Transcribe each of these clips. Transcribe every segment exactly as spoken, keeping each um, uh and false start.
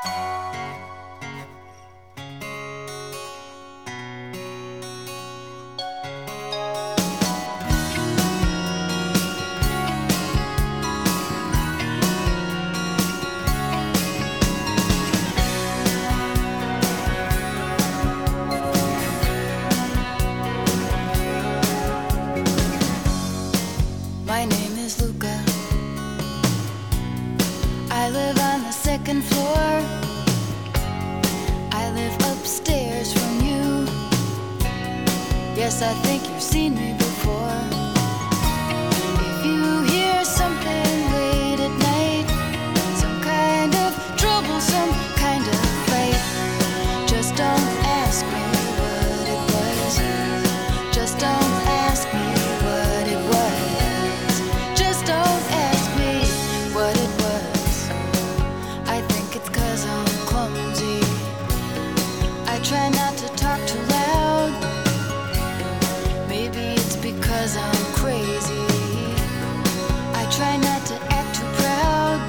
My name is Luca. I live on the second floor. I live upstairs from you. Yes, I think you've seen me before. If you hear something late at night, some kind of trouble, some kind of fight, just don't ask me what it was. Just don't ask me what it was. Just don't ask me what it was. I think it's 'cause I'm clumsy. I try not to talk too loud. Maybe it's because I'm crazy. I try not to act too proud.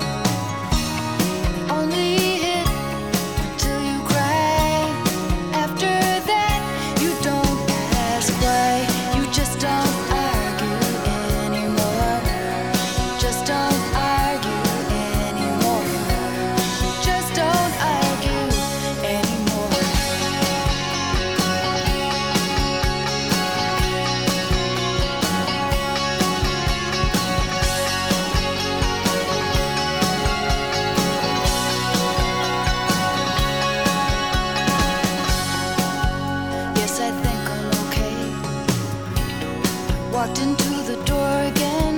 Only hit till you cry. After that, you don't ask why. You just don't argue anymore. Just don't argue anymore. Just don't argue anymore. Yes, I think I'm okay. Walked into the door again.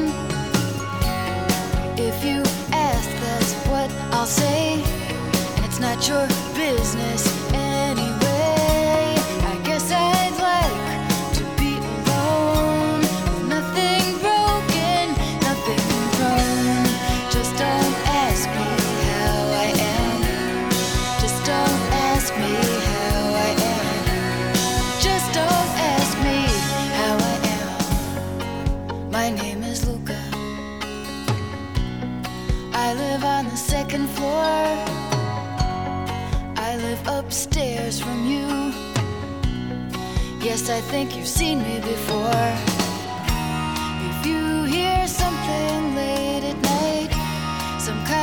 If you ask, that's what I'll say. And it's not your business anyway. I guess I'd like to be alone. With nothing broken, nothing wrong. Just don't ask me how I am. Just don't ask me how I am. Just don't ask me how I am. My name is Luca. I live on the second floor. I live upstairs from you. Yes, I think you've seen me before. If you hear something late at night, some kind